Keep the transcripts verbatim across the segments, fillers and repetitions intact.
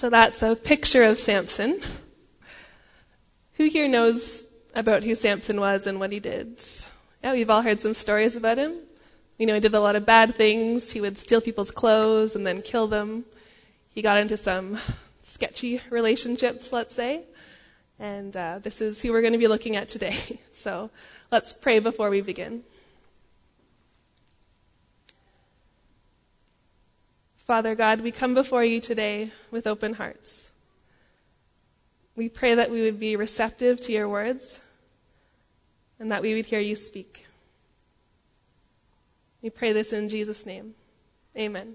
So that's a picture of Samson. Who here knows about who Samson was and what he did? Yeah, we've all heard some stories about him. We know he did a lot of bad things. He would steal people's clothes and then kill them. He got into some sketchy relationships, let's say. And uh, this is who we're going to be looking at today. So let's pray before we begin. Father God, we come before you today with open hearts. We pray that we would be receptive to your words and that we would hear you speak. We pray this in Jesus' name. Amen.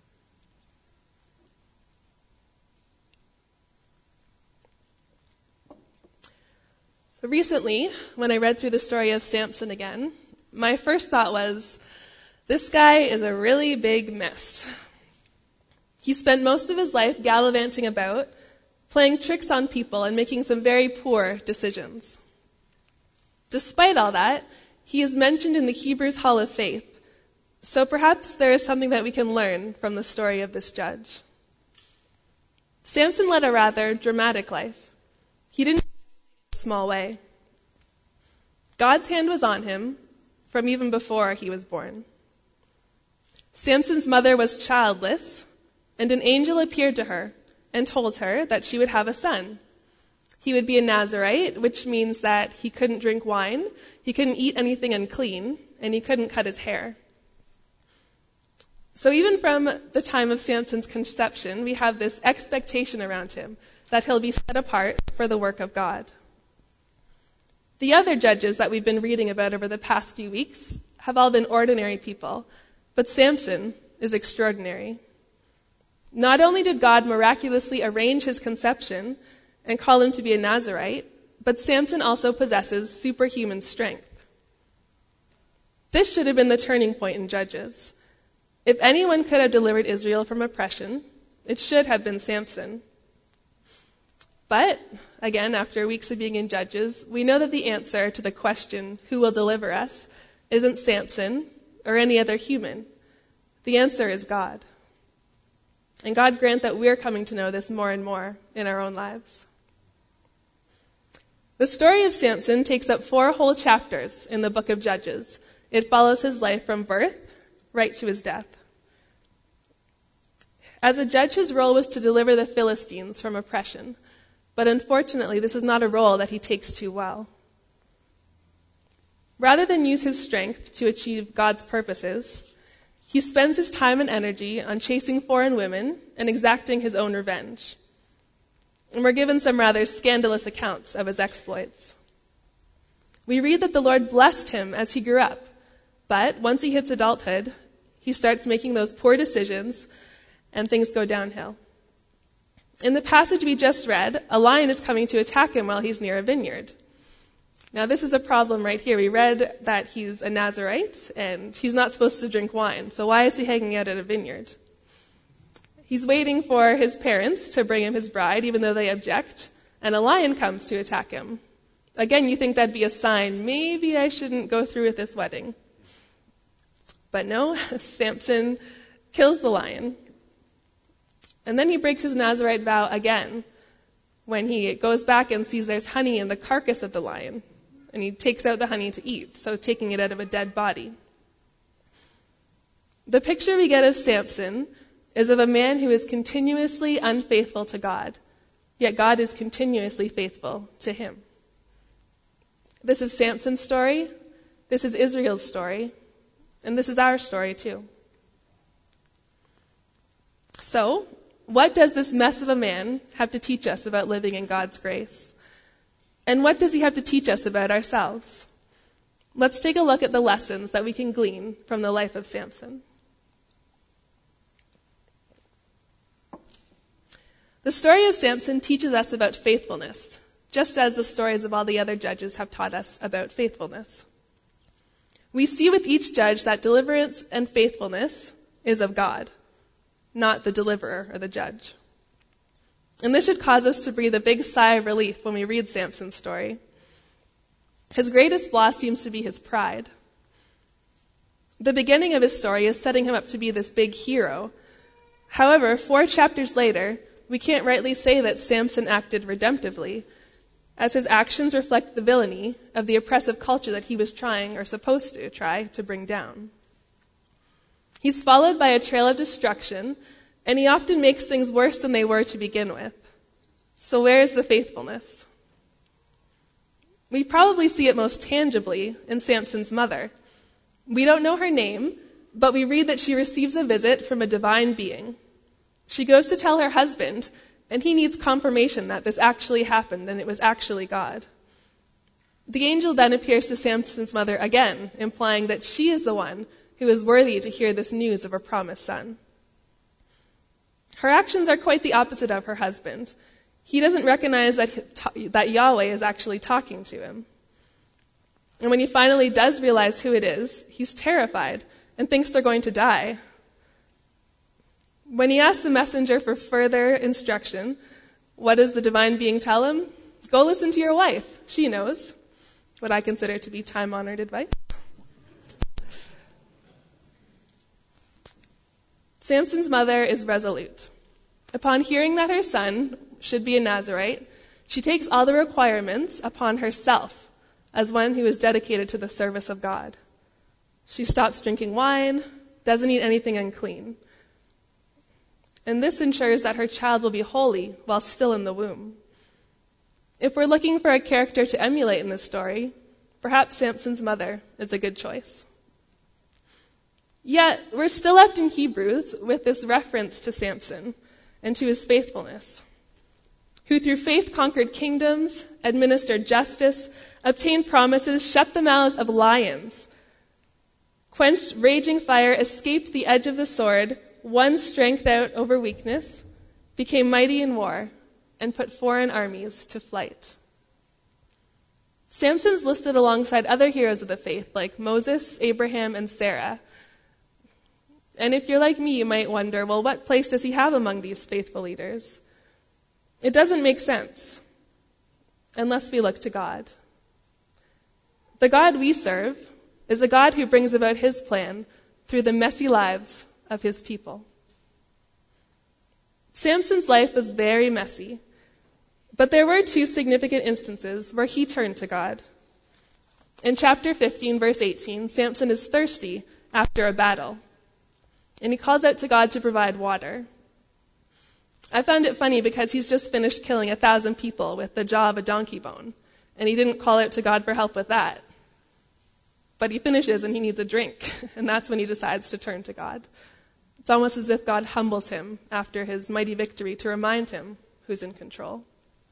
So recently, when I read through the story of Samson again, my first thought was, this guy is a really big mess. He spent most of his life gallivanting about, playing tricks on people and making some very poor decisions. Despite all that, he is mentioned in the Hebrews Hall of Faith, so perhaps there is something that we can learn from the story of this judge. Samson led a rather dramatic life. He didn't in a small way. God's hand was on him from even before he was born. Samson's mother was childless, and an angel appeared to her and told her that she would have a son. He would be a Nazirite, which means that he couldn't drink wine, he couldn't eat anything unclean, and he couldn't cut his hair. So even from the time of Samson's conception, we have this expectation around him that he'll be set apart for the work of God. The other judges that we've been reading about over the past few weeks have all been ordinary people, but Samson is extraordinary. Not only did God miraculously arrange his conception and call him to be a Nazirite, but Samson also possesses superhuman strength. This should have been the turning point in Judges. If anyone could have delivered Israel from oppression, it should have been Samson. But, again, after weeks of being in Judges, we know that the answer to the question, who will deliver us, isn't Samson or any other human. The answer is God. And God grant that we're coming to know this more and more in our own lives. The story of Samson takes up four whole chapters in the book of Judges. It follows his life from birth right to his death. As a judge, his role was to deliver the Philistines from oppression. But unfortunately, this is not a role that he takes too well. Rather than use his strength to achieve God's purposes, he spends his time and energy on chasing foreign women and exacting his own revenge. And we're given some rather scandalous accounts of his exploits. We read that the Lord blessed him as he grew up, but once he hits adulthood, he starts making those poor decisions and things go downhill. In the passage we just read, a lion is coming to attack him while he's near a vineyard. Now, this is a problem right here. We read that he's a Nazirite, and he's not supposed to drink wine. So why is he hanging out at a vineyard? He's waiting for his parents to bring him his bride, even though they object, and a lion comes to attack him. Again, you think that'd be a sign, maybe I shouldn't go through with this wedding. But no, Samson kills the lion. And then he breaks his Nazirite vow again, when he goes back and sees there's honey in the carcass of the lion. And he takes out the honey to eat, so taking it out of a dead body. The picture we get of Samson is of a man who is continuously unfaithful to God, yet God is continuously faithful to him. This is Samson's story, this is Israel's story, and this is our story too. So, what does this mess of a man have to teach us about living in God's grace? And what does he have to teach us about ourselves? Let's take a look at the lessons that we can glean from the life of Samson. The story of Samson teaches us about faithfulness, just as the stories of all the other judges have taught us about faithfulness. We see with each judge that deliverance and faithfulness is of God, not the deliverer or the judge. And this should cause us to breathe a big sigh of relief when we read Samson's story. His greatest flaw seems to be his pride. The beginning of his story is setting him up to be this big hero. However, four chapters later, we can't rightly say that Samson acted redemptively, as his actions reflect the villainy of the oppressive culture that he was trying, or supposed to try, to bring down. He's followed by a trail of destruction, and he often makes things worse than they were to begin with. So where is the faithfulness? We probably see it most tangibly in Samson's mother. We don't know her name, but we read that she receives a visit from a divine being. She goes to tell her husband, and he needs confirmation that this actually happened and it was actually God. The angel then appears to Samson's mother again, implying that she is the one who is worthy to hear this news of a promised son. Her actions are quite the opposite of her husband. He doesn't recognize that, that Yahweh is actually talking to him. And when he finally does realize who it is, he's terrified and thinks they're going to die. When he asks the messenger for further instruction, what does the divine being tell him? Go listen to your wife. She knows. What I consider to be time-honored advice. Samson's mother is resolute. Upon hearing that her son should be a Nazirite, she takes all the requirements upon herself as one who is dedicated to the service of God. She stops drinking wine, doesn't eat anything unclean. And this ensures that her child will be holy while still in the womb. If we're looking for a character to emulate in this story, perhaps Samson's mother is a good choice. Yet, we're still left in Hebrews with this reference to Samson and to his faithfulness, who through faith conquered kingdoms, administered justice, obtained promises, shut the mouths of lions, quenched raging fire, escaped the edge of the sword, won strength out over weakness, became mighty in war, and put foreign armies to flight. Samson's listed alongside other heroes of the faith like Moses, Abraham, and Sarah. And if you're like me, you might wonder, well, what place does he have among these faithful leaders? It doesn't make sense unless we look to God. The God we serve is a God who brings about his plan through the messy lives of his people. Samson's life was very messy, but there were two significant instances where he turned to God. In chapter fifteen, verse eighteen, Samson is thirsty after a battle, and he calls out to God to provide water. I found it funny because he's just finished killing a thousand people with the jaw of a donkey bone, and he didn't call out to God for help with that. But he finishes and he needs a drink, and that's when he decides to turn to God. It's almost as if God humbles him after his mighty victory to remind him who's in control.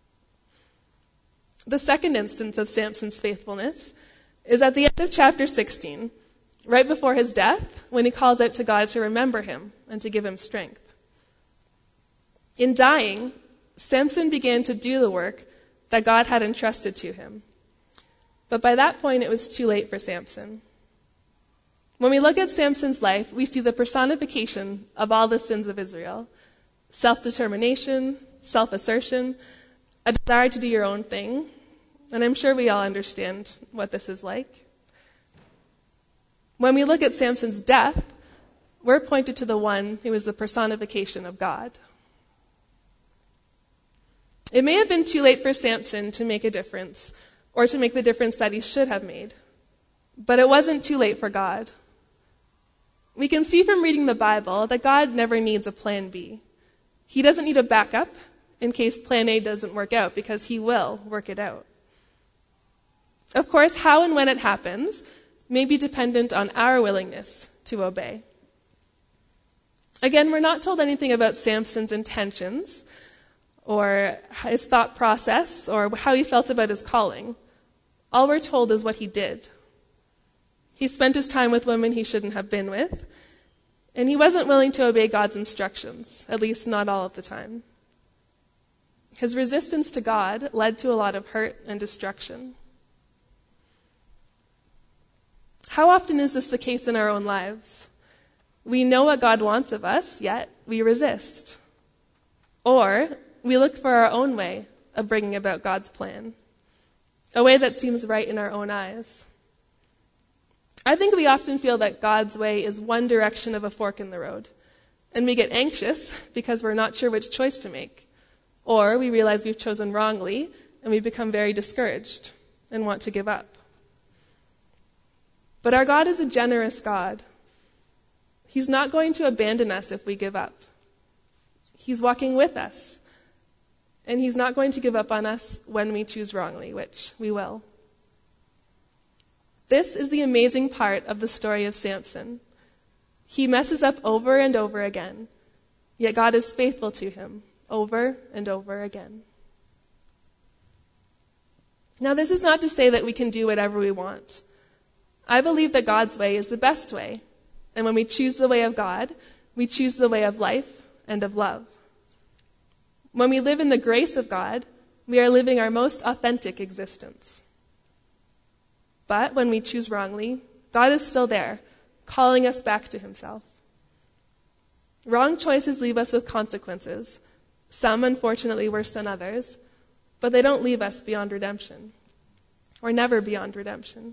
The second instance of Samson's faithfulness is at the end of chapter sixteen, right before his death, when he calls out to God to remember him and to give him strength. In dying, Samson began to do the work that God had entrusted to him. But by that point, it was too late for Samson. When we look at Samson's life, we see the personification of all the sins of Israel: self-determination, self-assertion, a desire to do your own thing. And I'm sure we all understand what this is like. When we look at Samson's death, we're pointed to the one who is the personification of God. It may have been too late for Samson to make a difference, or to make the difference that he should have made. But it wasn't too late for God. We can see from reading the Bible that God never needs a plan B. He doesn't need a backup in case plan A doesn't work out, because he will work it out. Of course, how and when it happens may be dependent on our willingness to obey. Again, we're not told anything about Samson's intentions, or his thought process, or how he felt about his calling. All we're told is what he did. He spent his time with women he shouldn't have been with, and he wasn't willing to obey God's instructions, at least not all of the time. His resistance to God led to a lot of hurt and destruction. How often is this the case in our own lives? We know what God wants of us, yet we resist. Or we look for our own way of bringing about God's plan, a way that seems right in our own eyes. I think we often feel that God's way is one direction of a fork in the road, And we get anxious because we're not sure which choice to make. Or we realize we've chosen wrongly and we become very discouraged and want to give up. But our God is a generous God. He's not going to abandon us if we give up. He's walking with us. And he's not going to give up on us when we choose wrongly, which we will. This is the amazing part of the story of Samson. He messes up over and over again, yet God is faithful to him over and over again. Now, this is not to say that we can do whatever we want. I believe that God's way is the best way. And when we choose the way of God, we choose the way of life and of love. When we live in the grace of God, we are living our most authentic existence. But when we choose wrongly, God is still there, calling us back to himself. Wrong choices leave us with consequences, some unfortunately worse than others, but they don't leave us beyond redemption, or never beyond redemption.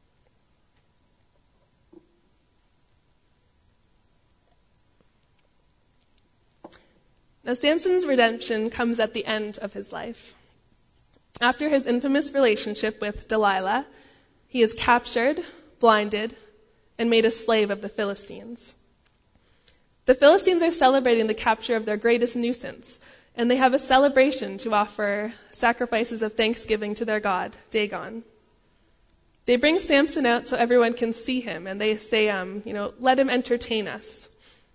Now, Samson's redemption comes at the end of his life. After his infamous relationship with Delilah, he is captured, blinded, and made a slave of the Philistines. The Philistines are celebrating the capture of their greatest nuisance, and they have a celebration to offer sacrifices of thanksgiving to their god, Dagon. They bring Samson out so everyone can see him, and they say, um, you know, let him entertain us.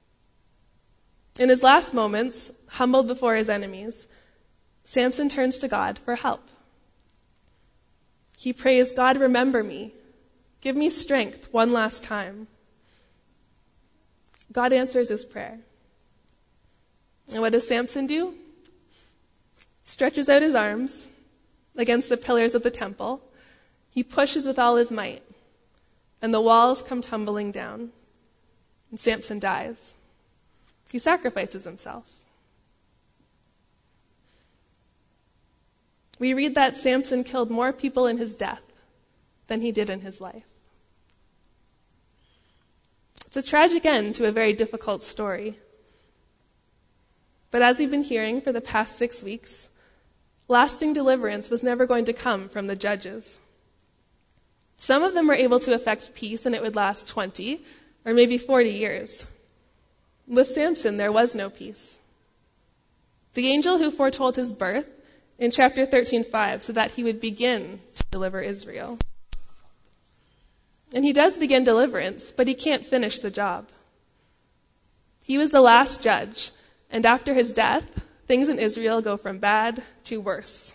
In his last moments, humbled before his enemies, Samson turns to God for help. He prays, God, remember me. Give me strength one last time. God answers his prayer. And what does Samson do? Stretches out his arms against the pillars of the temple. He pushes with all his might, and the walls come tumbling down, and Samson dies. He sacrifices himself. We read that Samson killed more people in his death than he did in his life. It's a tragic end to a very difficult story. But as we've been hearing for the past six weeks, lasting deliverance was never going to come from the judges. Some of them were able to effect peace, and it would last twenty or maybe forty years. With Samson, there was no peace. The angel who foretold his birth in chapter thirteen five said that he would begin to deliver Israel. And he does begin deliverance, but he can't finish the job. He was the last judge, and after his death, things in Israel go from bad to worse.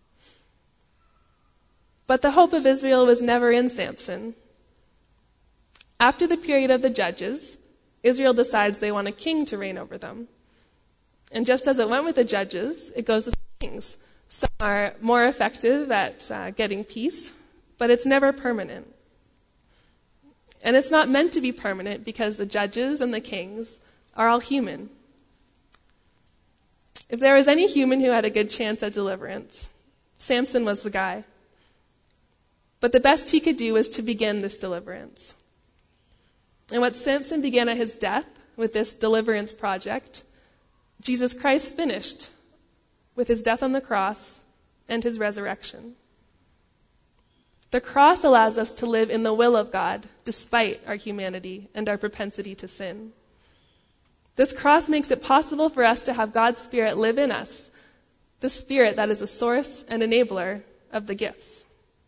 But the hope of Israel was never in Samson. After the period of the judges, Israel decides they want a king to reign over them. And just as it went with the judges, it goes with kings. Some are more effective at uh, getting peace, but it's never permanent. And it's not meant to be permanent because the judges and the kings are all human. If there was any human who had a good chance at deliverance, Samson was the guy. But the best he could do was to begin this deliverance. And what Samson began at his death with this deliverance project, Jesus Christ finished with his death on the cross and his resurrection. The cross allows us to live in the will of God despite our humanity and our propensity to sin. This cross makes it possible for us to have God's Spirit live in us, the Spirit that is a source and enabler of the gifts.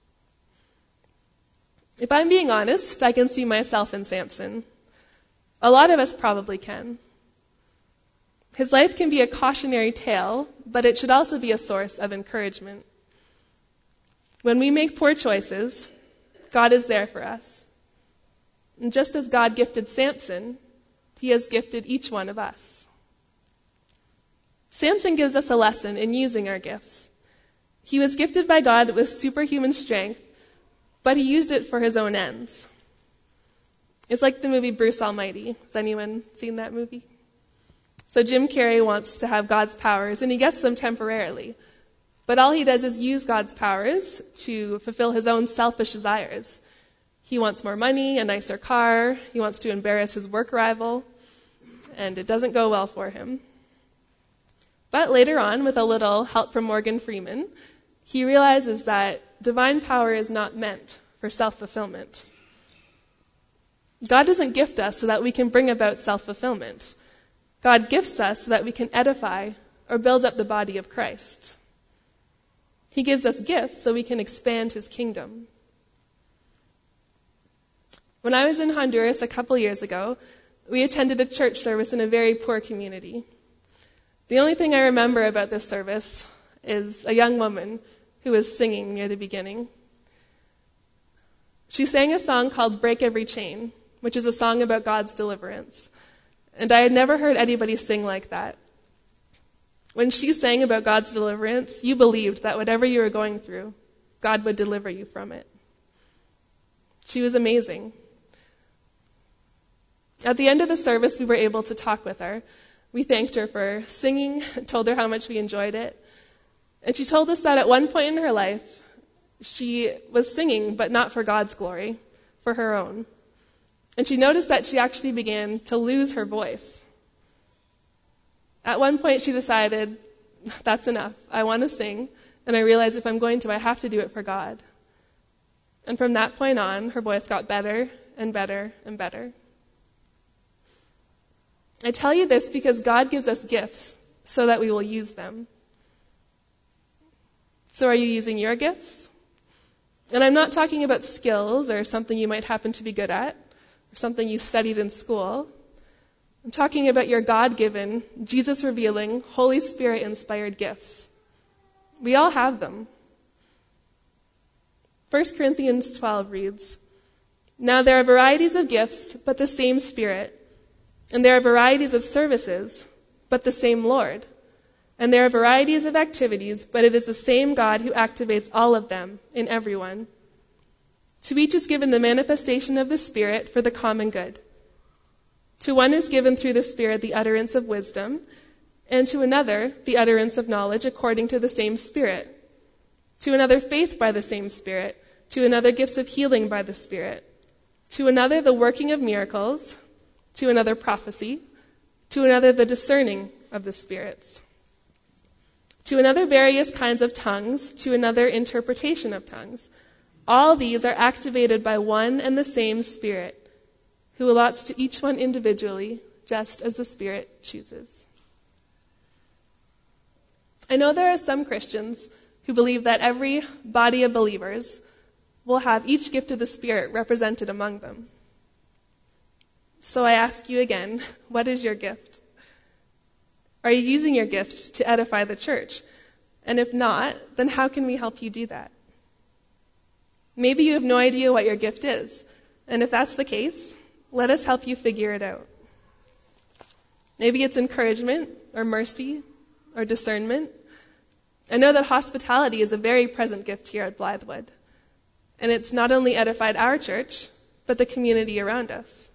If I'm being honest, I can see myself in Samson. A lot of us probably can. His life can be a cautionary tale, but it should also be a source of encouragement. When we make poor choices, God is there for us. And just as God gifted Samson, he has gifted each one of us. Samson gives us a lesson in using our gifts. He was gifted by God with superhuman strength, but he used it for his own ends. It's like the movie Bruce Almighty. Has anyone seen that movie? So Jim Carrey wants to have God's powers, and he gets them temporarily. But all he does is use God's powers to fulfill his own selfish desires. He wants more money, a nicer car. He wants to embarrass his work rival. and it doesn't go well for him. But later on, with a little help from Morgan Freeman, he realizes that divine power is not meant for self-fulfillment. God doesn't gift us so that we can bring about self-fulfillment. God gifts us so that we can edify or build up the body of Christ. He gives us gifts so we can expand his kingdom. When I was in Honduras a couple years ago, we attended a church service in a very poor community. The only thing I remember about this service is a young woman who was singing near the beginning. She sang a song called Break Every Chain, which is a song about God's deliverance. And I had never heard anybody sing like that. When she sang about God's deliverance, you believed that whatever you were going through, God would deliver you from it. She was amazing. At the end of the service, we were able to talk with her. We thanked her for singing, told her how much we enjoyed it. And she told us that at one point in her life, she was singing, but not for God's glory, for her own. And she noticed that she actually began to lose her voice. At one point, she decided, that's enough. I want to sing, and I realize if I'm going to, I have to do it for God. And from that point on, her voice got better and better and better. I tell you this because God gives us gifts so that we will use them. So are you using your gifts? And I'm not talking about skills or something you might happen to be good at or something you studied in school. I'm talking about your God-given, Jesus-revealing, Holy Spirit-inspired gifts. We all have them. First Corinthians twelve reads, "Now there are varieties of gifts, but the same Spirit. And there are varieties of services, but the same Lord. And there are varieties of activities, but it is the same God who activates all of them in everyone. To each is given the manifestation of the Spirit for the common good. To one is given through the Spirit the utterance of wisdom, and to another the utterance of knowledge according to the same Spirit. To another faith by the same Spirit, to another gifts of healing by the Spirit, to another the working of miracles, to another prophecy, to another the discerning of the spirits, to another various kinds of tongues, to another interpretation of tongues. All these are activated by one and the same Spirit, who allots to each one individually, just as the Spirit chooses." I know there are some Christians who believe that every body of believers will have each gift of the Spirit represented among them. So I ask you again, what is your gift? Are you using your gift to edify the church? And if not, then how can we help you do that? Maybe you have no idea what your gift is. And if that's the case, let us help you figure it out. Maybe it's encouragement or mercy or discernment. I know that hospitality is a very present gift here at Blythewood. And it's not only edified our church, but the community around us.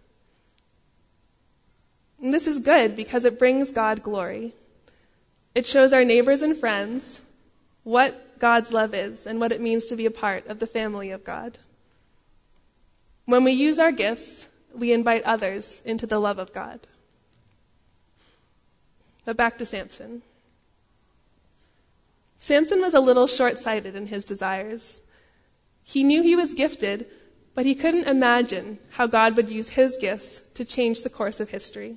And this is good because it brings God glory. It shows our neighbors and friends what God's love is and what it means to be a part of the family of God. When we use our gifts, we invite others into the love of God. But back to Samson. Samson was a little short-sighted in his desires. He knew he was gifted, but he couldn't imagine how God would use his gifts to change the course of history.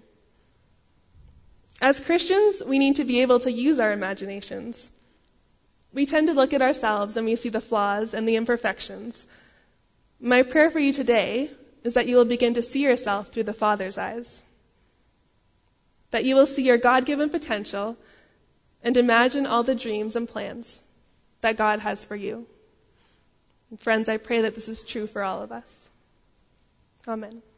As Christians, we need to be able to use our imaginations. We tend to look at ourselves and we see the flaws and the imperfections. My prayer for you today is that you will begin to see yourself through the Father's eyes. That you will see your God-given potential and imagine all the dreams and plans that God has for you. And friends, I pray that this is true for all of us. Amen.